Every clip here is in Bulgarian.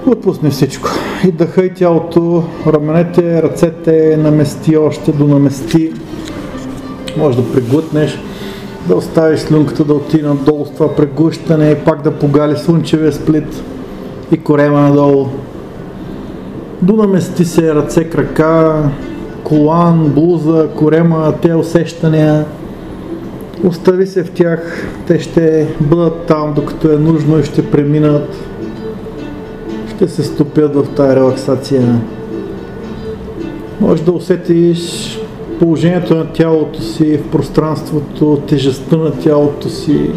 Отпусни всичко. И дъхай тялото, раменете, ръцете, намести още, донамести. Може да преглътнеш, да оставиш слюнката да отиде надолу с това преглъщане и пак да погали слънчевия сплит и корема надолу. Донамести се ръце, крака, колан, блуза, корема, те усещания. Остави се в тях, те ще бъдат там докато е нужно и ще преминат. Ще се стопят в тази релаксация. Може да усетиш положението на тялото си в пространството, тежестта на тялото си.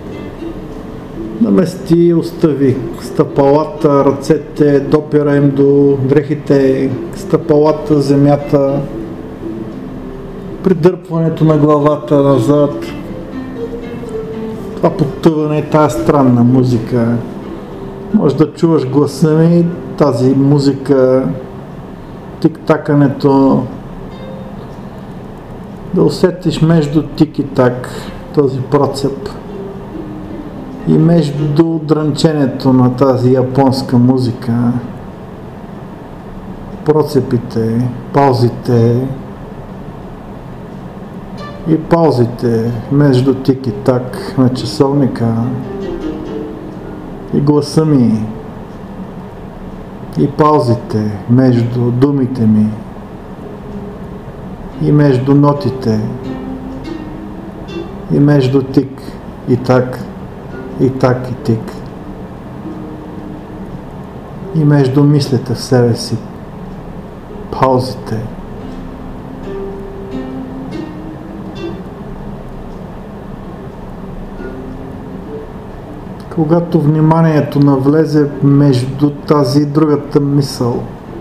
Намести, остави стъпалата, ръцете, допира им до дрехите, стъпалата, земята, придърпването на главата назад. Това потъване, тази странна музика. Може да чуваш гласа ми, тази музика, тик-такането, да усетиш между тик и так този процеп и между дрънченето на тази японска музика, процепите, паузите и паузите между тик и так на часовника и гласа ми и паузите между думите ми и между нотите и между тик и так и так и тик и между мислите в себе си, паузите. Когато вниманието навлезе между тази и другата мисъл,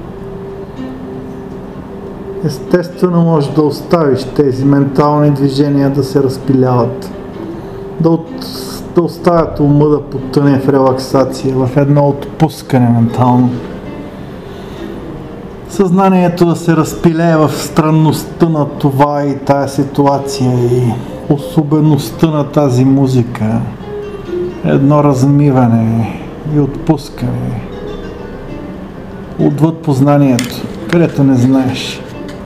естествено можеш да оставиш тези ментални движения да се разпиляват, да оставят ума да потъне в релаксация, в едно отпускане ментално. Съзнанието да се разпилее в странността на това и тая ситуация и особеността на тази музика. Едно размиване и отпускане отвъд познанието, където не знаеш.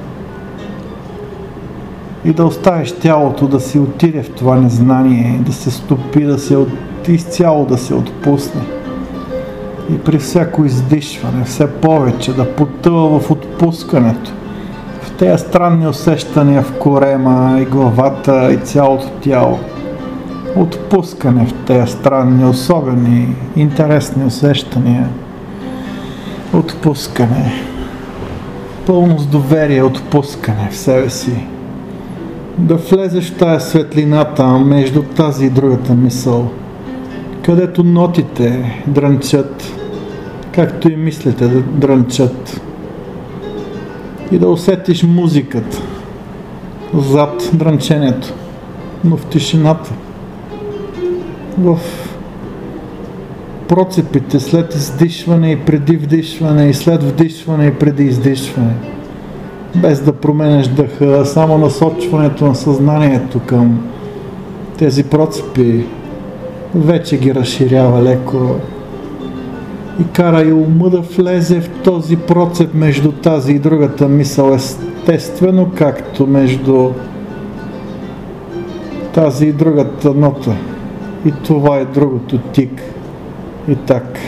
И да оставиш тялото да си отиде в това незнание, да се стопи, изцяло да се отпусне. И при всяко издишване, все повече да потъва в отпускането, в тези странни усещания в корема и главата и цялото тяло. Отпускане в тези странни, особени, интересни усещания. Отпускане. Пълно с доверие, отпускане в себе си. Да влезеш в тая светлината между тази и другата мисъл, където нотите дрънчат, както и мислите да дрънчат. И да усетиш музиката зад дрънчението, но в тишината. В процепите след издишване и преди вдишване и след вдишване и преди издишване. Без да променеш дъха, само насочването на съзнанието към тези процепи вече ги разширява леко и кара и ума да влезе в този процеп между тази и другата мисъл, естествено както между тази и другата нота. И това е другото тик и так.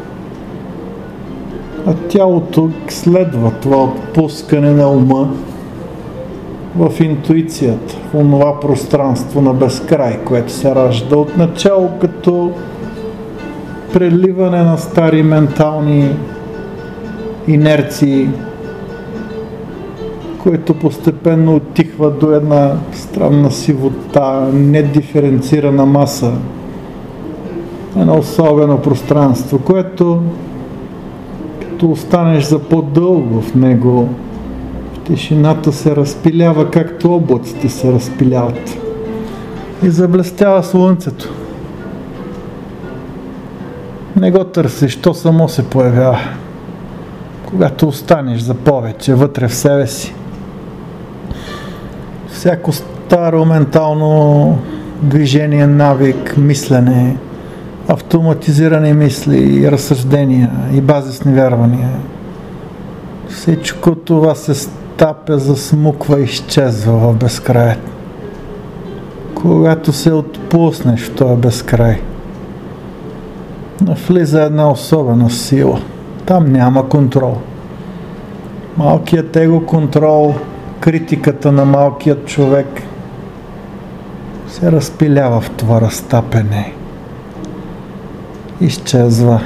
А тялото следва това отпускане на ума в интуицията, в онова пространство на безкрай, което се ражда отначало като преливане на стари ментални инерции, които постепенно отихват до една странна сивота, недиференцирана маса, едно особено пространство, което като останеш за по-дълго в него, в тишината се разпилява, както облаците се разпиляват и заблестява слънцето. Не го търсиш, то само се появява, когато останеш за повече вътре в себе си. Всяко старо ментално движение, навик, мислене, автоматизирани мисли и разсъждения и базисни вярвания. Всичко това се стапя, засмуква и изчезва в безкрая. Когато се отпуснеш в този безкрай, навлиза една особена сила. Там няма контрол. Малкият его контрол, критиката на малкият човек се разпилява в това разтапене. Изчезва.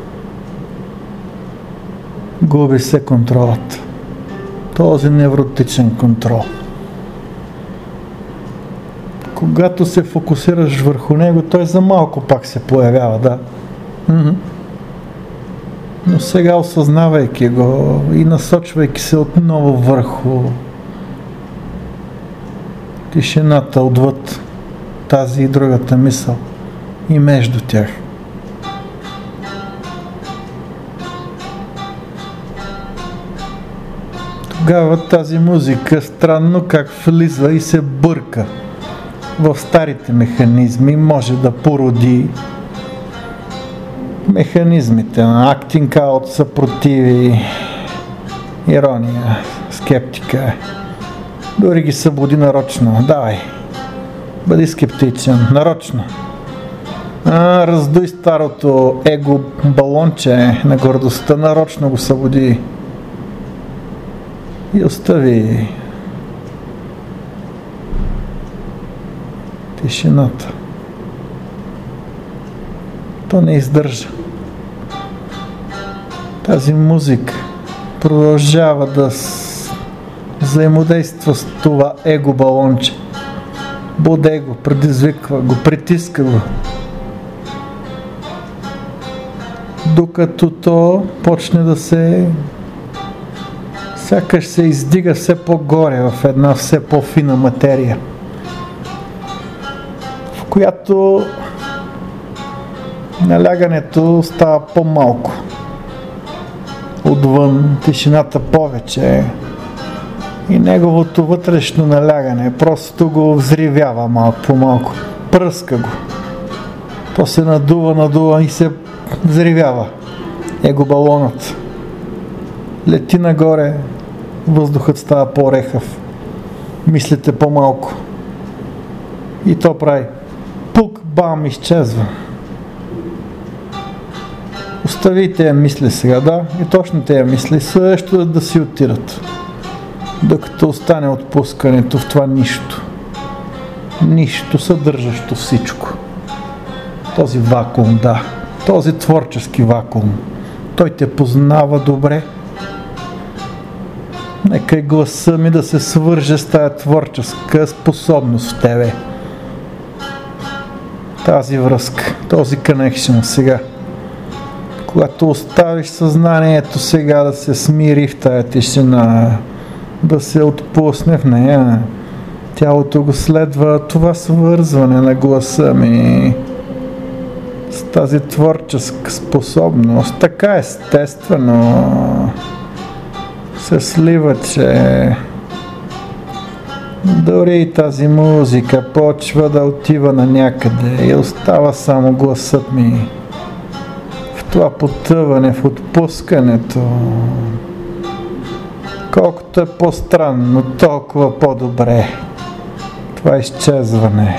Губи се контролът. Този невротичен контрол. Когато се фокусираш върху него, той за малко пак се появява, да. Но сега, осъзнавайки го и насочвайки се отново върху тишината отвъд тази и другата мисъл и между тях, тогава тази музика странно как влиза и се бърка в старите механизми, може да породи механизмите на acting out, съпротиви, ирония, скептика. Дори ги събуди нарочно. Давай, бъди скептичен, нарочно. Раздуй старото его балонче на гордостта, нарочно го събуди и остави тишината. То не издържа. Тази музика продължава да взаимодейства с това его балонче. Буде го, предизвиква го, притиска го. Докато то почне да се сякаш се издига все по-горе в една все по-фина материя, в която налягането става по-малко. Отвън тишината повече и неговото вътрешно налягане просто го взривява малко по малко. Пръска го. То се надува и се взривява. Его балонът лети нагоре, въздухът става по-рехав. Мислите по-малко. И то прави пук, бам, изчезва. Остави тези мисли сега, да, и точно тези мисли също да си отират. Докато остане отпускането в това нищо. Нищо, съдържащо всичко. Този вакуум, да. Този творчески вакуум. Той те познава добре. Нека и гласа ми да се свърже с тая творческа способност в тебе. Тази връзка, този connection сега. Когато оставиш съзнанието сега да се смири в тая тишина, да се отпусне в нея, тялото го следва това свързване на гласа ми с тази творческа способност. Така естествено се слива, че дори и тази музика почва да отива на някъде и остава само гласът ми. В това потъване, в отпускането. Колкото е по-странно, толкова по-добре. Това изчезване.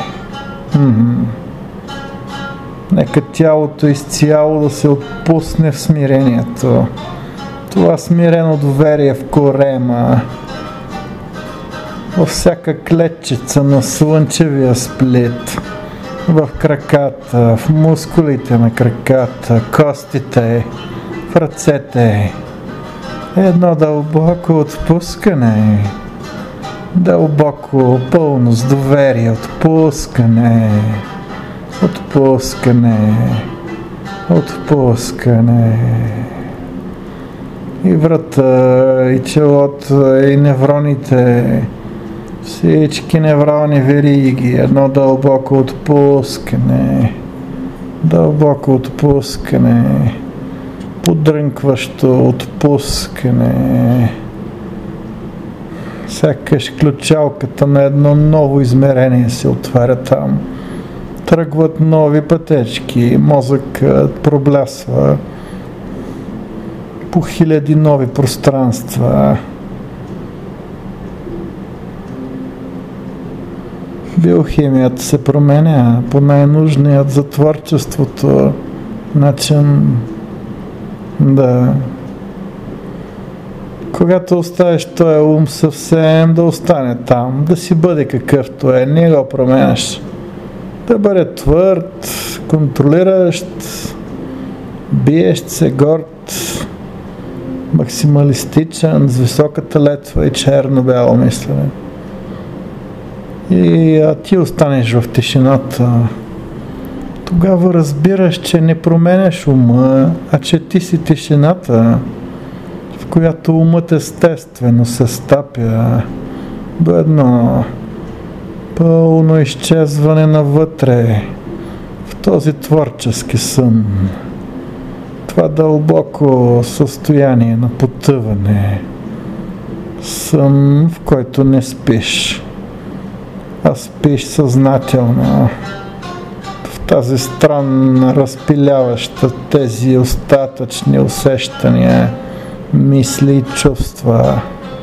Нека тялото изцяло да се отпусне в смирението. Това смирено доверие в корема, във всяка клетчица на слънчевия сплит, в краката, в мускулите на краката, костите, в ръцете. Едно дълбоко отпускане, дълбоко, пълно с доверие, отпускане, отпускане, отпускане. И врата, и челото, и невроните, всички неврални вериги, едно дълбоко отпускане, подрънкващо отпускане. Сякаш ключалката на едно ново измерение се отваря там. тръгват нови пътечки, мозък проблясва по хиляди нови пространства. Биохимията се променя по най-нужният за творчеството начин. Да. Когато оставиш този ум съвсем да остане там, да си бъде какъвто е, не го променяш. Да бъде твърд, контролиращ, биещ се, горд, максималистичен, с високата летва и черно-бяло мислене. И ти останеш в тишината. Тогава разбираш, че не променяш ума, а че ти си тишината, в която умът естествено се стапя до едно пълно изчезване навътре в този творчески сън. Това дълбоко състояние на потъване. Сън, в който не спиш, а спиш съзнателно. В тази странна, разпиляваща тези остатъчни усещания, мисли и чувства.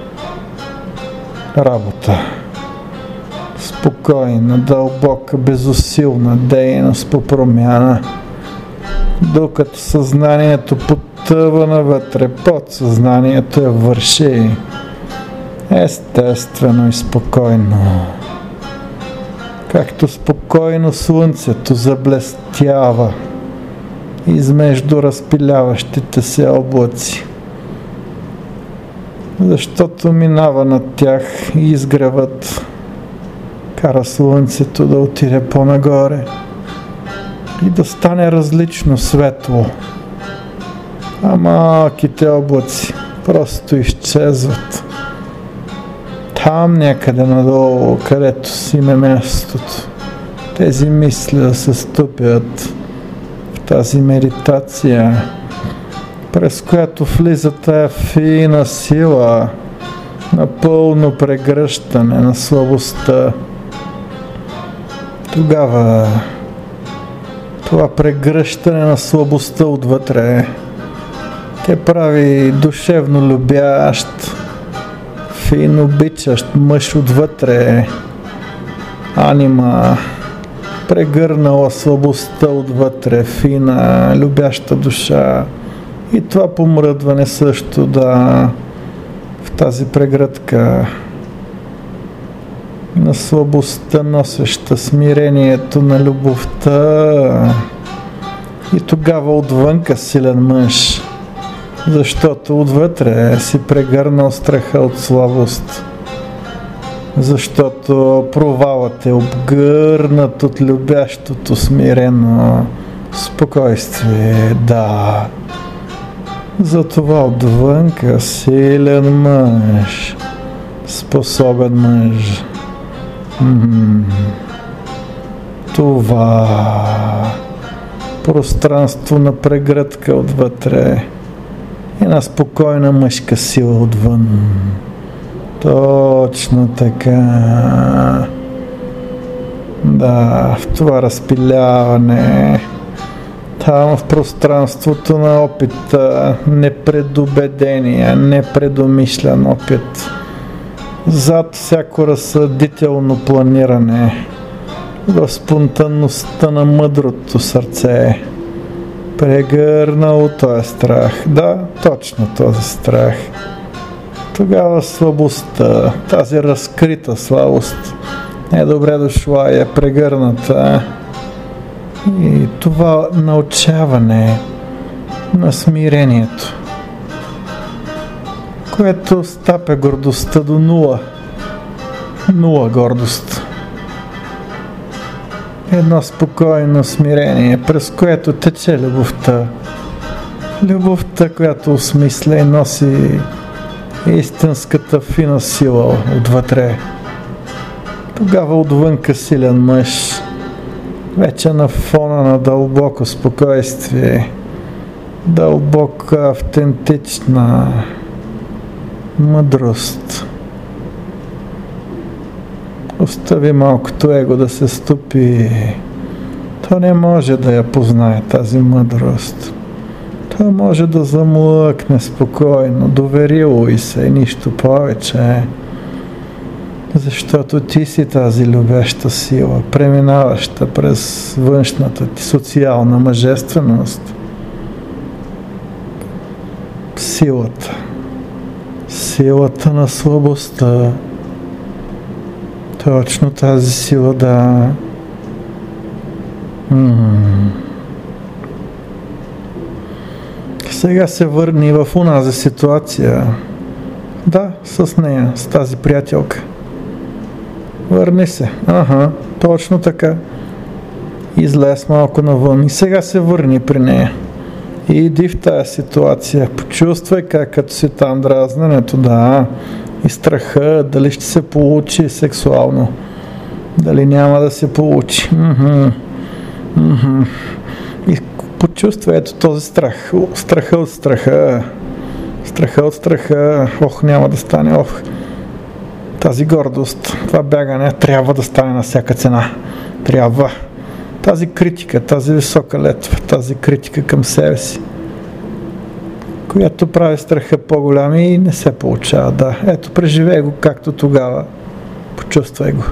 Работа. Спокойна, дълбока, безусилна дейност по промяна. Докато съзнанието потъва навътре, подсъзнанието я върши. Естествено и спокойно. Както спокойно слънцето заблестява измежду разпиляващите се облаци. Защото минава над тях и изгревът, кара слънцето да отиде по-нагоре и да стане различно светло. А малките облаци просто изчезват. Там някъде надолу, където си им е мястото. Тези мисли да се ступят в тази медитация, през която влиза тая фина сила на пълно прегръщане на слабостта. Тогава това прегръщане на слабостта отвътре те прави душевно любящ, фин обичащ мъж отвътре, анима, прегърнала слабостта отвътре, фина, любяща душа. И това помръдване също да в тази прегръдка на слабостта, носеща смирението на любовта. И тогава отвънка силен мъж, защото отвътре си прегърнал страха от слабост. Защото провалът е обгърнат от любящото смирено спокойствие. Да. Затова отвънка силен мъж, способен мъж. Това пространство на прегръдка отвътре и на спокойна мъжка сила отвън. Точно така. Да, в това разпиляване, там в пространството на опита, непредубедения, непредомишлян опит, зад всяко разсъдително планиране, в спонтанността на мъдрото сърце, прегърнало този страх. Да, точно този страх. Тогава слабостта, тази разкрита слабост е добре дошла и е прегърната. И това научаване на смирението, което стапя гордостта до нула. Нула гордост. Едно спокойно смирение, през което тече любовта. Любовта, която осмисля и носи истинската фина сила отвътре. Тогава отвънка силен мъж, вече на фона на дълбоко спокойствие, дълбока автентична мъдрост. Остави малкото его да се стопи той не може да я познае тази мъдрост. Той може да замлъкне спокойно, доверило и се и нищо повече. Защото ти си тази любеща сила, преминаваща през външната ти социална мъжественост. Силата на слабостта. Точно тази сила, да. Сега се върни в онази ситуация. Да, с нея, с тази приятелка. Върни се. Точно така. Излез малко навън и сега се върни при нея. И иди в тази ситуация. Почувствай как като си там дразненето, да. И страха, дали ще се получи сексуално. Дали няма да се получи. И почувствай ето този страх. Страха от страха. Страха от страха. Няма да стане. Тази гордост, това бягане трябва да стане на всяка цена. Трябва. Тази критика, тази висока летва, тази критика към себе си, която прави страха по-голям и не се получава. Да, ето, преживей го както тогава. Почувствай го.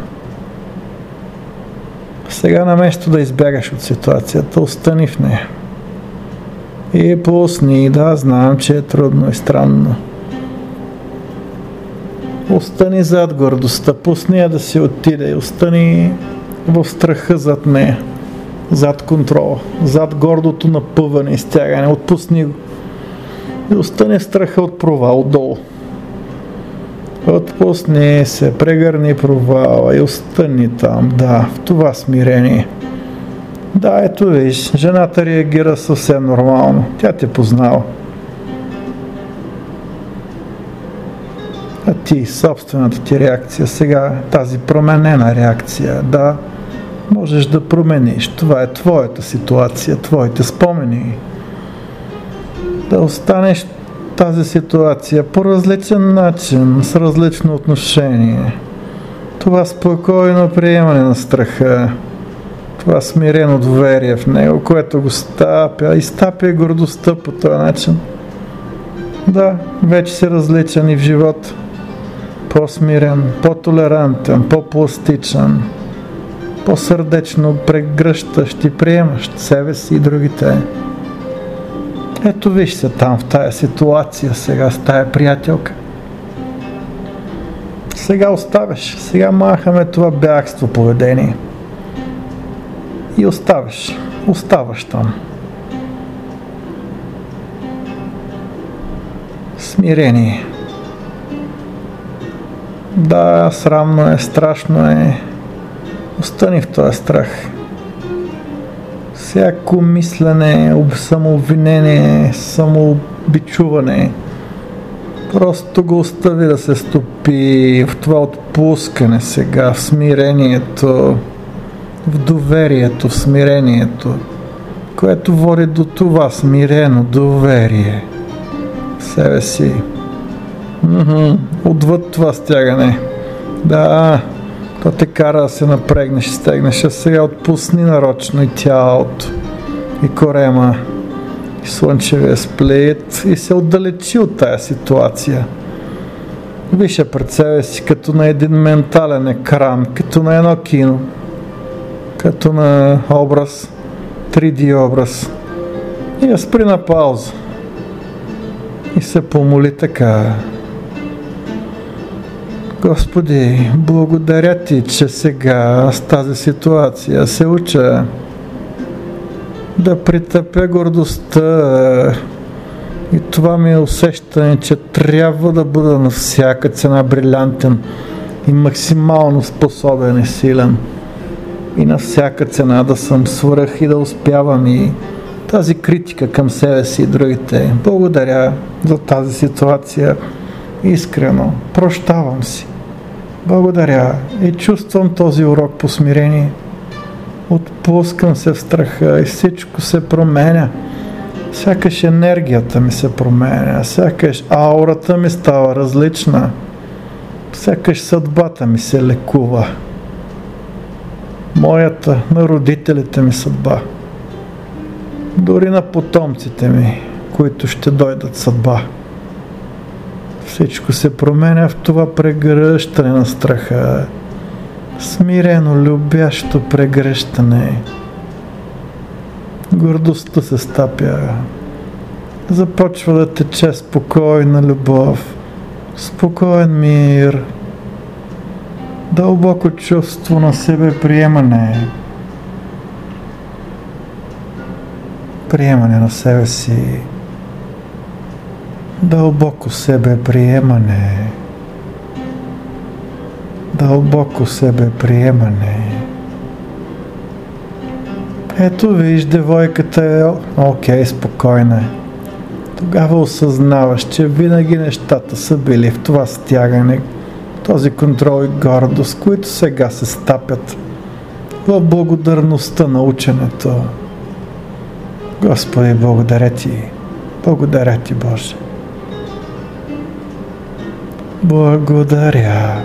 Сега наместо да избягаш от ситуацията, остани в нея. И пусни, да, знам, че е трудно и странно. Остани зад гордостта, пусни я да си отиде, остани в страха зад нея, зад контрола, зад гордото напъване и стягане, отпусни го. И остани в страха от провал, отдолу. Отпусни се, прегърни провала и остани там, да, в това смирение. Да, ето виж, жената реагира съвсем нормално, тя те познава. А ти, собствената ти реакция, сега тази променена реакция, да, можеш да промениш. Това е твоята ситуация, твоите спомени. Да останеш в тази ситуация по различен начин, с различно отношение. Това спокойно приемане на страха, това смирено доверие в него, което го стапя, изтапя гордостта по този начин. Да, вече си различен и в живота. По-смирен, по-толерантен, по-пластичен, по-сърдечно прегръщащ и приемащ себе си и другите. Ето виж се там в тая ситуация сега с тая приятелка. Сега оставяш, сега махаме това бягство поведение. И оставаш там. Смирение. Да, срамно е, страшно е. Остани в този страх. Всяко мислене, самообвинение, самобичуване. Просто го остави да се стопи в това отпускане сега, в смирението, в доверието, в смирението, което води до това смирено доверие в себе си. Отвъд това стягане. Да, то те кара да се напрегнеш и стегнеш, а сега отпусни нарочно и тялото, и корема, и слънчевия сплит и се отдалечи от тая ситуация. Виж я пред себе си като на един ментален екран, като на едно кино, като на образ, 3D образ. И я спри на пауза. И се помоли така. Господи, благодаря ти, че сега с тази ситуация се уча да притъпя гордостта и това ми е усещане, че трябва да бъда на всяка цена брилянтен и максимално способен и силен и на всяка цена да съм свръх и да успявам и тази критика към себе си и другите. Благодаря за тази ситуация. Искрено, прощавам си. Благодаря и чувствам този урок по смирение. Отпускам се в страха и всичко се променя. Сякаш енергията ми се променя, сякаш аурата ми става различна, сякаш съдбата ми се лекува. моята, на родителите ми съдба, дори на потомците ми, които ще дойдат съдба. Всичко се променя в това прегръщане на страха, смирено, любящо прегръщане. Гордостта се стапя, започва да тече спокойна любов, спокоен мир, дълбоко чувство на себе приемане, приемане на себе си, дълбоко себе приемане, дълбоко себе приемане. Ето виж, девойката е окей, спокойна. Тогава осъзнаваш, че винаги нещата са били в това стягане, този контрол и гордост, които сега се стапят в благодарността на ученето. Господи, благодаря Ти, Боже. Благодаря.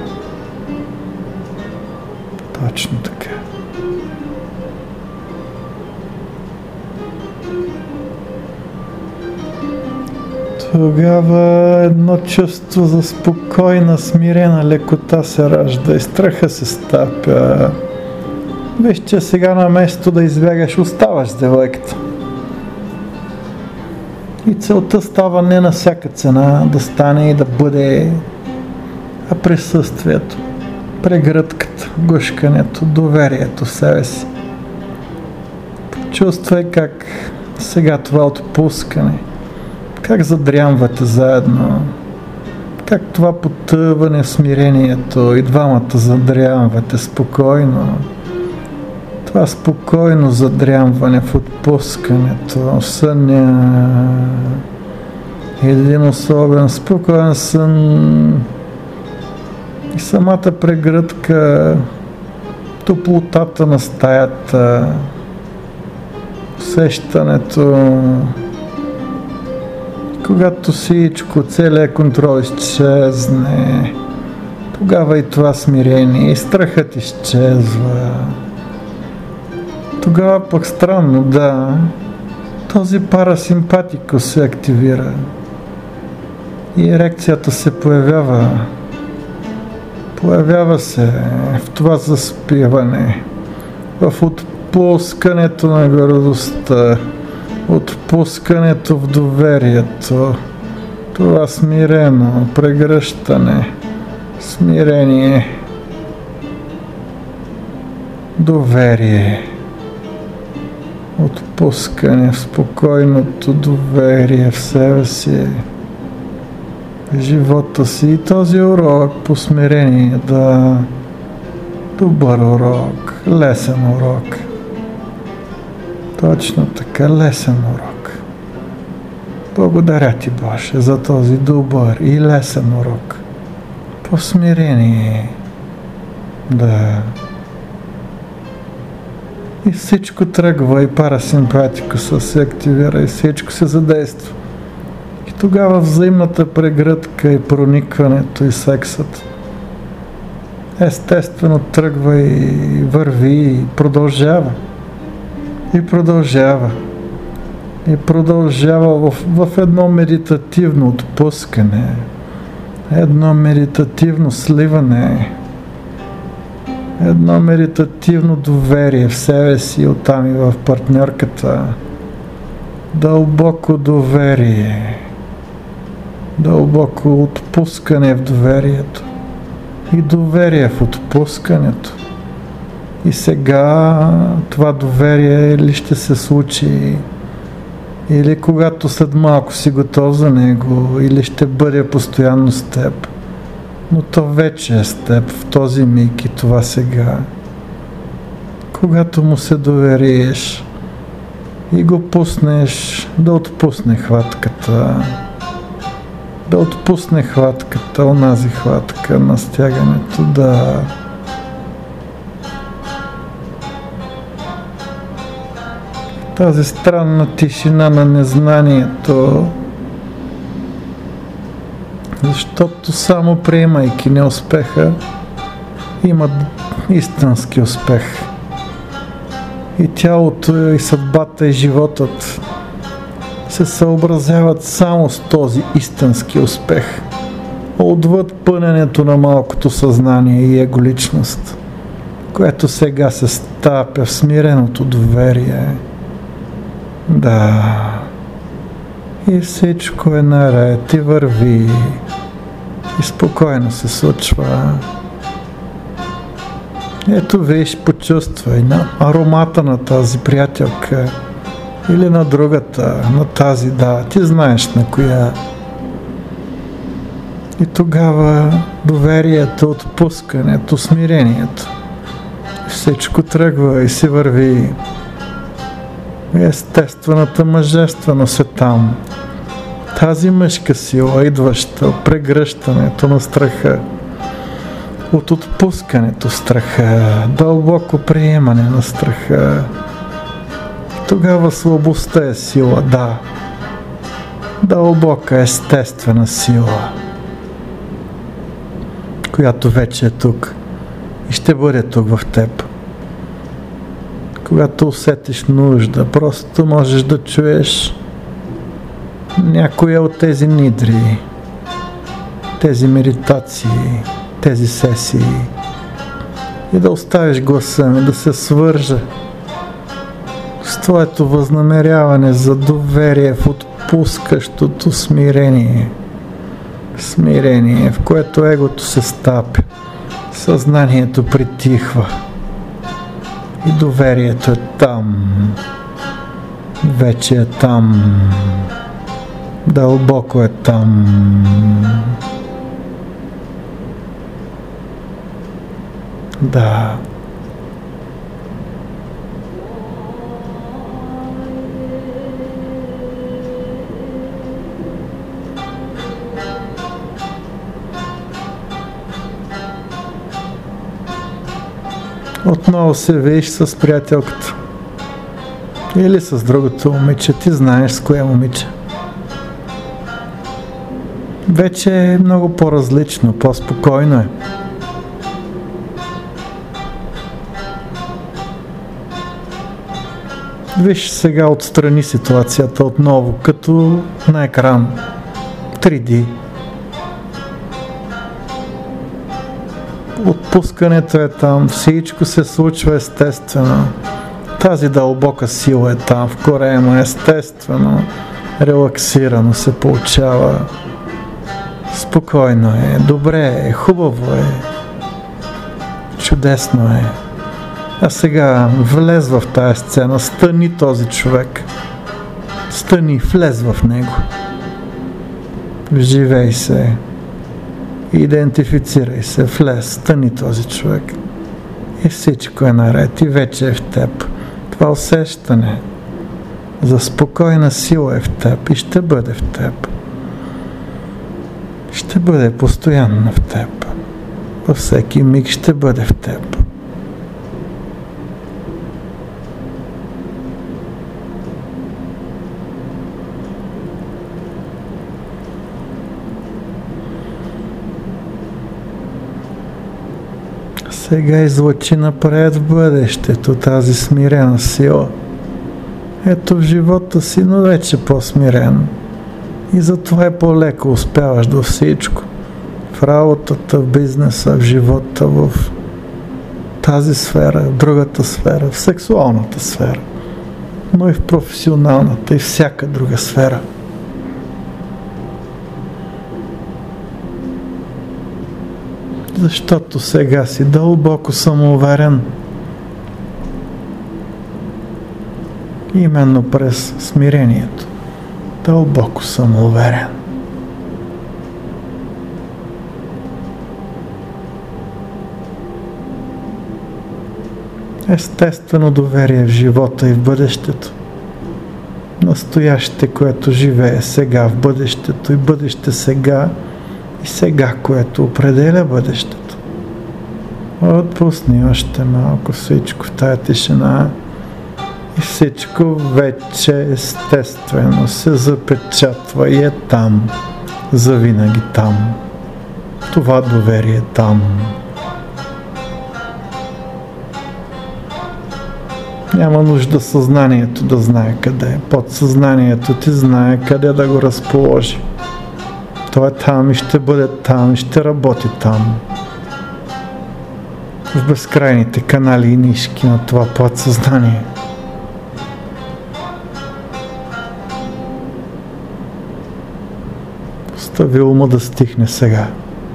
Точно така. Тогава едно чувство за спокойна, смирена лекота се ражда и страха се стапя. Виж, че сега на место да избягаш, оставаш с девойката. И целта става не на всяка цена да стане и да бъде, а присъствието, прегръдката, гушкането, доверието в себе си. Чувствай как сега това отпускане, как задрямвате заедно, как това потъване в смирението и двамата задрямвате спокойно. Това спокойно задрямване в отпускането, в съня, един особен спокоен сън и самата прегръдка, топлотата на стаята, усещането, когато всичко, целият контрол изчезне, тогава и това смирение, и страхът изчезва. Тогава пък странно, да, този парасимпатикус се активира и ерекцията се появява. Появява се в това заспиване, в отпускането на гордостта, отпускането в доверието, това смирено прегръщане, смирение, доверие, отпускане в спокойното доверие в себе си, в живота си и този урок по смирение, да, добър урок, лесен урок. Точно така, лесен урок. Благодаря Ти, Боже, за този добър и лесен урок. По смирение. Да. И всичко тръгва, и парасимпатикуса се активира, и всичко се задейства. И тогава взаимната прегръдка и проникването и сексът естествено тръгва и върви и продължава. И продължава. И продължава в едно медитативно отпускане, едно медитативно сливане, едно медитативно доверие в себе си, оттам и в партньорката. Дълбоко доверие, дълбоко отпускане в доверието и доверие в отпускането. И сега това доверие ли ще се случи, или когато след малко си готов за него, или ще бъде постоянно с теб. Но то вече е с теб в този миг и това сега. Когато му се довериш и го пуснеш да отпусне хватката, да отпусне хватката, онази хватка на стягането, да. Тази странна тишина на незнанието, защото само приемайки неуспеха, има истински успех. и тялото, и съдбата, и животът се съобразяват само с този истински успех, отвъд пъненето на малкото съзнание и еголичност, което сега се стапя в смиреното доверие. Да, и всичко е наред и върви, и спокойно се случва. Ето виж, почувствай на аромата на тази приятелка или на другата, на тази, да, ти знаеш на коя. И тогава доверието, отпускането, смирението, всичко тръгва и си върви. Естествената мъжественост е там. Тази мъжка сила, идваща от прегръщането на страха, от отпускането страха, дълбоко приемане на страха. Тогава слабостта е сила, да. Дълбока, естествена сила, която вече е тук и ще бъде тук в теб. Когато усетиш нужда, просто можеш да чуеш някоя от тези нидри, тези медитации, тези сесии и да оставиш гласа ми да се свържа с твоето възнамеряване за доверие в отпускащото смирение. Смирение, в което егото се стапя, съзнанието притихва и доверието е там, вече е там, дълбоко е там. Да. Отново се виж с приятелката или с другото момиче, ти знаеш с кое момиче. Вече е много по-различно, по-спокойно е. Виж сега отстрани ситуацията отново, като на екран 3D. Отпускането е там, всичко се случва естествено. Тази дълбока сила е там, в корема, естествено, релаксирано се получава. Спокойно е, добре е, хубаво е, чудесно е. А сега влез в тая сцена, стани този човек. Стани, влез в него. Вживей се. Идентифицирай се, влез, стани този човек. И всичко е наред и вече е в теб. Това усещане за спокойна сила е в теб и ще бъде в теб. Ще бъде постоянно в теб. Във всеки миг ще бъде в теб. Сега излъчи напред в бъдещето тази смирена сила. Ето в живота си, но вече по-смирен. И затова е по-леко успяваш до всичко. В работата, в бизнеса, в живота, в тази сфера, в другата сфера, в сексуалната сфера, но и в професионалната и всяка друга сфера. Защото сега си дълбоко самоуверен. Именно през смирението. Дълбоко самоуверен. Естествено доверие в живота и в бъдещето. Настояще, което живее сега в бъдещето и бъдеще сега и сега, което определя бъдещето. Отпусни още малко всичко в тая тишина и всичко вече естествено се запечатва и е там, завинаги там. Това доверие е там. Няма нужда съзнанието да знае къде е. Подсъзнанието ти знае къде да го разположи. Той е там и ще бъде там и ще работи там. В безкрайните канали и нишки на това подсъзнание. Остави ума да стихне сега.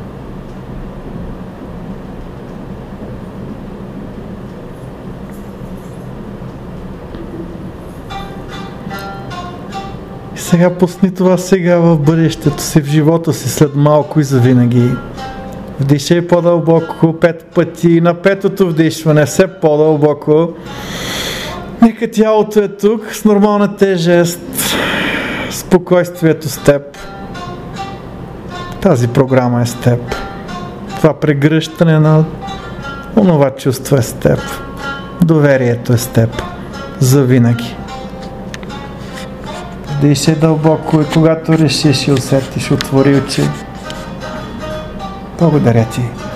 Сега пусни това сега в бъдещето си, в живота си след малко и завинаги. Вдишай по-дълбоко 5 пъти, на 5-то вдишване все по-дълбоко. Нека тялото е тук с нормална тежест, спокойствието с теб. Тази програма е с теб. Това прегръщане на онова чувство е с теб. Доверието е с теб. Завинаги. Дишай дълбоко и когато решиш и усетиш, отвори очи. Благодаря ти.